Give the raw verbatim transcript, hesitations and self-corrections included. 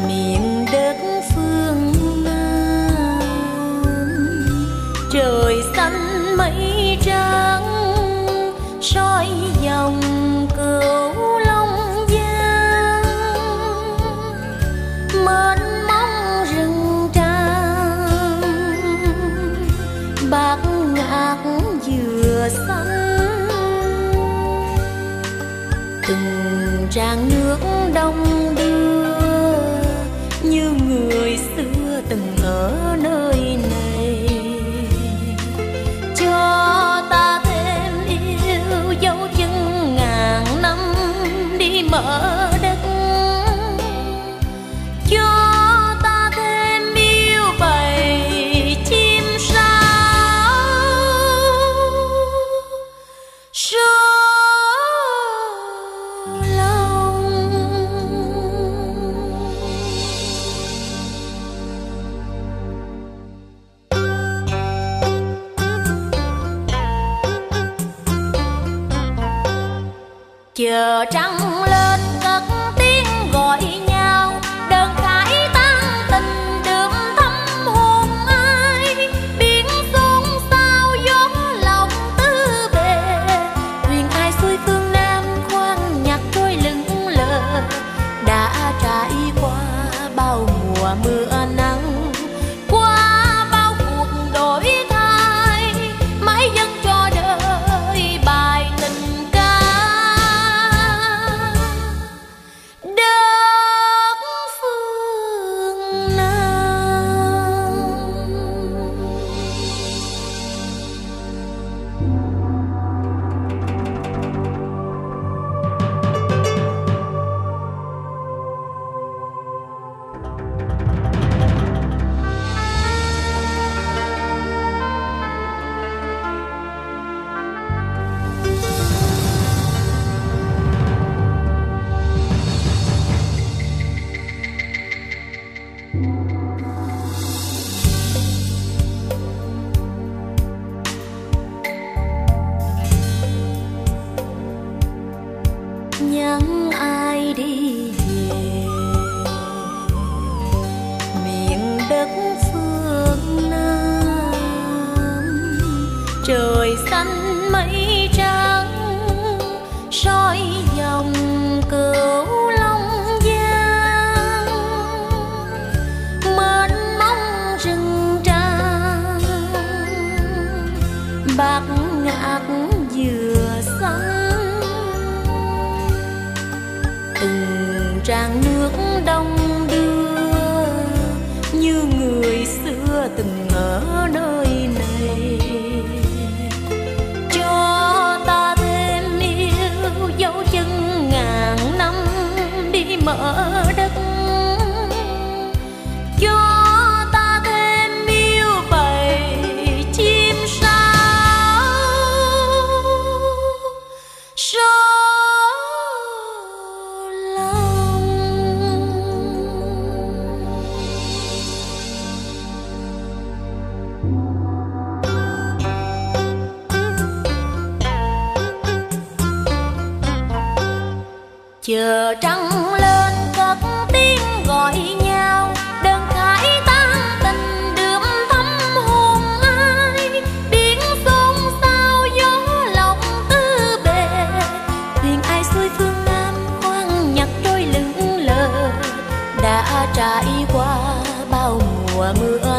miền đất phương Nam, trời xanh mây trắng soi dòng Cửu Long Giang, mênh mông rừng tràm bạt ngát dừa xanh, từng tràng nước đông đưa như người xưa từng ở nơi này, cho ta thêm yêu dấu chân ngàn năm đi mở đất, cho ta thêm yêu bầy chim sáo số lòng. Chờ trăng lên cất tiếng gọi nhau, đơn khải tan tình đượm thắm hồn ai, biển xôn xao gió lòng tư bề, thuyền ai xuôi phương Nam khoan nhạc trôi lững lờ, đã trải qua bao mùa mưa nắng, qua bao cuộc đổi thay, mãi dâng cho đời bài tình ca. Đất phương Nam. Nhắn ai đi về miền đất phương Nam, trời xanh mây trắng soi dòng Cửu Long Giang, mênh mông rừng tràm bạt ngát dừa xanh, từng tràng nước đông đưa như người xưa từng ở nơi này, cho ta thêm yêu dấu chân ngàn năm đi mở đất, cho ta thêm yêu bầy chim sáo số lòng. Chờ trăng lên cất tiếng gọi nhau, đơn khải tan tình đượm thắm hồn ai, biển xôn xao gió lòng tư bề, thuyền ai xuôi phương Nam khoan nhạc trôi lững lờ, đã trải qua bao mùa mưa